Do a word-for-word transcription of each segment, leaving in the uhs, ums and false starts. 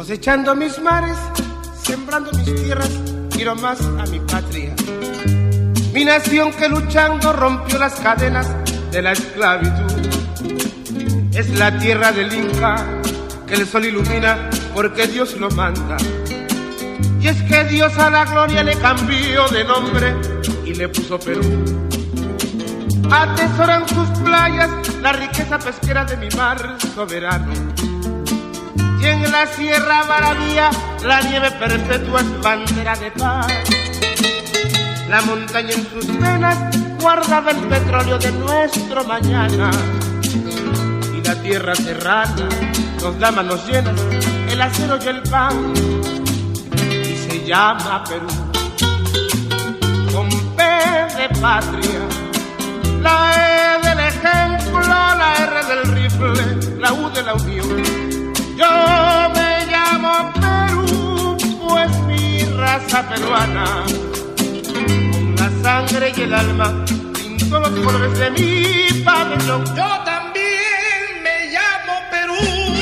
cosechando mis mares, sembrando mis tierras, quiero más a mi patria. Mi nación que luchando rompió las cadenas de la esclavitud. Es la tierra del Inca que el sol ilumina porque Dios lo manda. Y es que Dios a la gloria le cambió de nombre y le puso Perú. Atesoran sus playas la riqueza pesquera de mi mar soberano. Y en la Sierra Maravilla la nieve perpetua es bandera de paz. La montaña en sus venas guardaba el petróleo de nuestro mañana. Y la tierra serrana nos da manos llenas el acero y el pan. Y se llama Perú, con P de patria, la E del ejemplo, la R del rifle, la U de la unión. Yo me llamo Perú, pues mi raza peruana, con la sangre y el alma, pinto los colores de mi pabellón. Yo también me llamo Perú,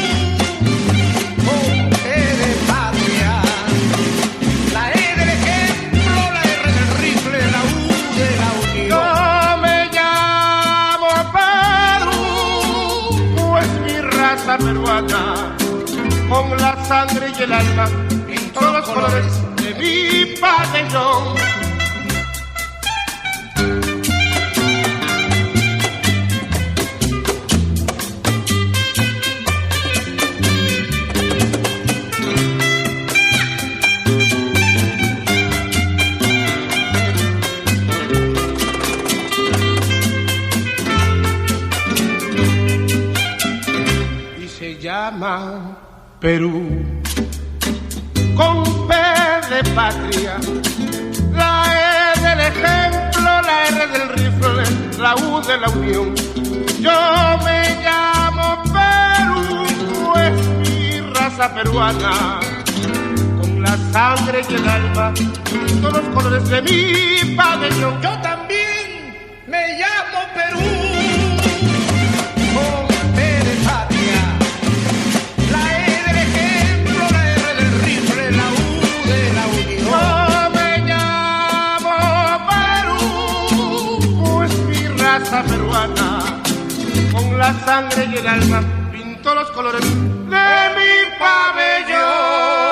con P de patria, la E del ejemplo, la R del rifle, la U de la unión. Yo me llamo Perú, pues mi raza peruana, con la sangre y el alma, pinto los colores de mi pabellón. Y se llama Perú, con P de patria, la E del ejemplo, la R del rifle, la U de la unión. Yo me llamo Perú, pues mi raza peruana, con la sangre y el alma, todos los colores de mi pabellón. Yo también me llamo Perú, peruana, con la sangre y el alma, pinto los colores de mi pabellón.